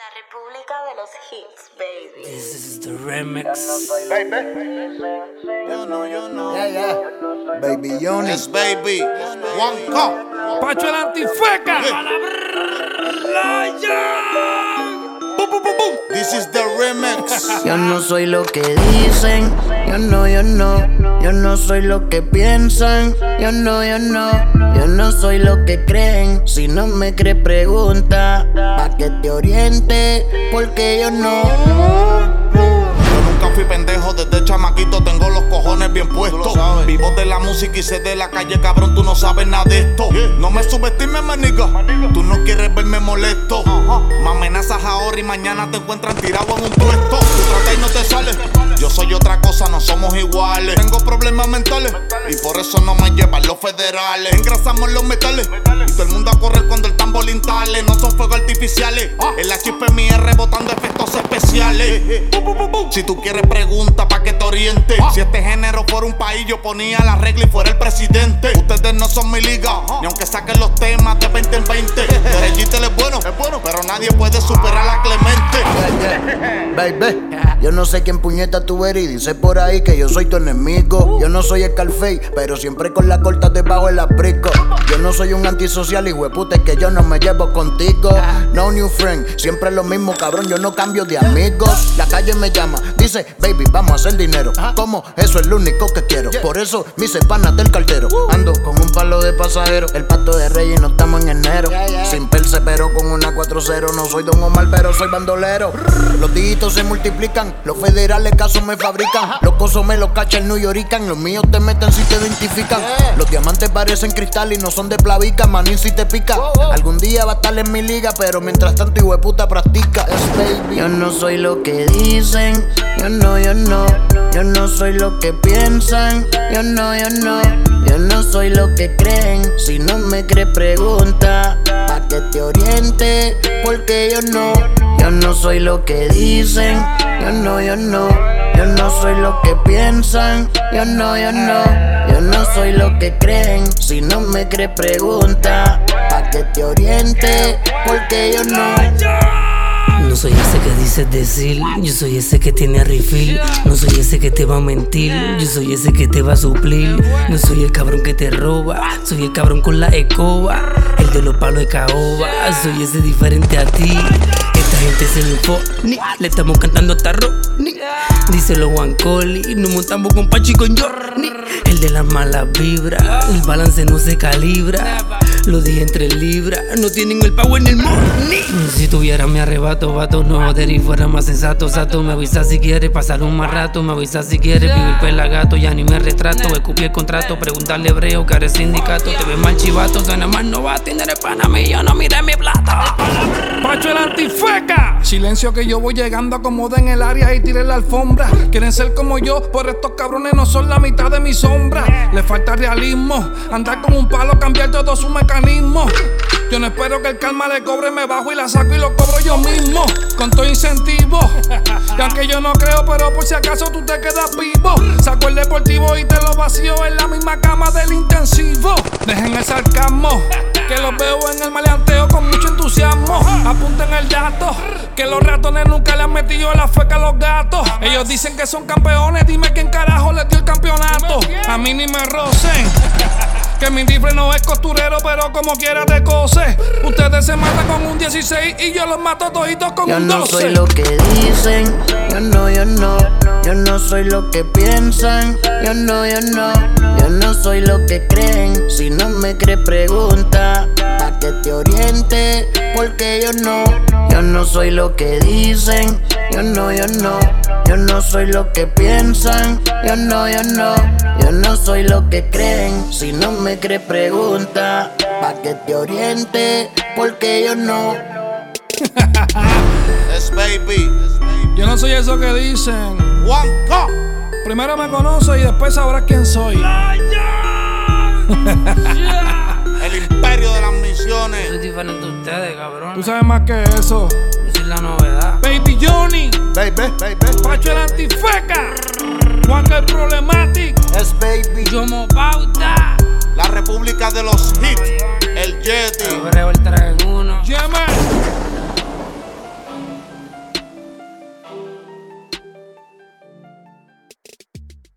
La República de los Hits, baby. This is the remix. Baby. Yo no. Yeah. Baby Johnny. Yes, baby. One cup. Pacho el antifeca. This is the remix. Yo no soy lo que dicen. Yo no soy lo que piensan. Yo no soy lo que creen. Si no me crees, pregunta. Pa' que te oriente, porque yo no. Yo nunca fui pendejo, desde chamaquito tengo los cojones bien puestos. Vivo de la música y sé de la calle, cabrón, tú no sabes nada de esto. No me subestimes, maniga, tú no quieres verme molesto. Me amenazas ahora y mañana te encuentran tirado en un puesto. Tú tratas y no te sales, yo soy otra cosa, no somos iguales. Tengo problemas mentales y por eso no me llevan los federales. Engrasamos los metales y todo el mundo a correr cuando el tambor instale. No son fuegos artificiales, el HPMI rebotando efectos especiales. Si tú quieres pregunta pa' que te oriente. Si este género fuera un país yo ponía la regla y fuera el presidente. Ustedes no son mi liga, ni aunque saquen los temas de 20 en 20. Derechito es bueno, pero nadie puede superar a Clemente. Baby, yo no sé quién puñeta tú eres y dice por ahí que yo soy tu enemigo. Yo no soy el Scarface, pero siempre con la corta debajo del abrigo. Yo no soy un antisocial, hijo de puta, es que yo no me llevo contigo. No new friend, siempre lo mismo, cabrón, yo no cambio de amigos. La calle me llama, dice, baby, vamos a hacer dinero. ¿Cómo? Eso es lo único que quiero. Por eso me hice pana del cartero. Ando con un palo de pasajero, el pato de Reyes, no estamos en enero. Sin perse, pero con una 4-0. No soy Don Omar, pero soy bandolero. Los dígitos se multiplican, los federales casos me fabrican. Los cosos me los cacha el New Yorican. Los míos te meten si te identifican. Los diamantes parecen cristal y no son de plavica. Manín si te pica. Algún día va a estar en mi liga, pero mientras tanto hijo de puta practica. Yo no soy lo que dicen. Yo no soy lo que piensan. Yo no soy lo que creen. Si no me crees, pregunta. Pa' que te oriente, porque yo no soy lo que dicen. Yo no soy lo que piensan. Yo no soy lo que creen. Si no me crees, pregunta. Pa' que te oriente, porque yo no. No soy ese que dices decir, yo soy ese que tiene refill. No soy ese que te va a mentir, yo soy ese que te va a suplir. No soy el cabrón que te roba, soy el cabrón con la escoba, el de los palos de caoba. Soy ese diferente a ti. Esta gente se lufó, le estamos cantando hasta díselo Juan Coli, nos montamos con Pachi y con Johnny. El de las malas vibras, el balance no se calibra. Lo dije en 3 libras, no tienen el power ni el money. Si tuviera mi arrebato, vato, no joder y fuera más sensato. Sato, me avisa si quieres pasar un más rato. Me avisa si quieres vivir pelagato, ya ni me retrato. Escupí el contrato, preguntarle hebreo, que eres sindicato. Te ves mal chivato, suena más novato. Y no eres pana mí, yo no miré mi plato. Pacho el antifeca. Silencio que yo voy llegando, acomoda en el área y tiré la alfombra. Quieren ser como yo, por estos cabrones no son la mitad de mi sombra. Le falta realismo, andar con un palo, cambiar todo su mecanismo. Yo no espero que el karma le cobre, me bajo y la saco y lo cobro yo mismo. Con todo incentivo. Y aunque yo no creo, pero por si acaso tú te quedas vivo. Saco el deportivo y te lo vacío en la misma cama del intensivo. Dejen el sarcasmo, que los veo en el maleanteo con mucho entusiasmo. Apunten el dato, que los ratones nunca le han metido la feca a los gatos. Ellos dicen que son campeones, dime quién carajo les dio el campeonato. A mí ni me rocen, que mi rifle no es costurero, pero como quiera te cose. Ustedes se matan con un 16 y yo los mato toditos con un 12. Yo no soy lo que dicen. Yo no soy lo que piensan. Yo no soy lo que creen. Si no me crees, pregunta. Pa' que te oriente, porque yo no soy lo que dicen. Yo no soy lo que piensan. Yo no soy lo que creen. Si no me crees, pregunta. Pa' que te oriente, porque yo no. Yes, baby. Yo no soy eso que dicen. One cup. Primero me conoces y después sabrás quién soy. El imperio de las misiones. Soy diferente a ustedes, cabrón. Tú sabes más que eso. Yo soy la novedad. Baby Johnny, Baby. Pacho el antifeca, Juan el Problematic. Yes, baby. Yo mo pauta. La República de los Hits. El Yeti. Hebreo el 3 en 1. Yeah, man.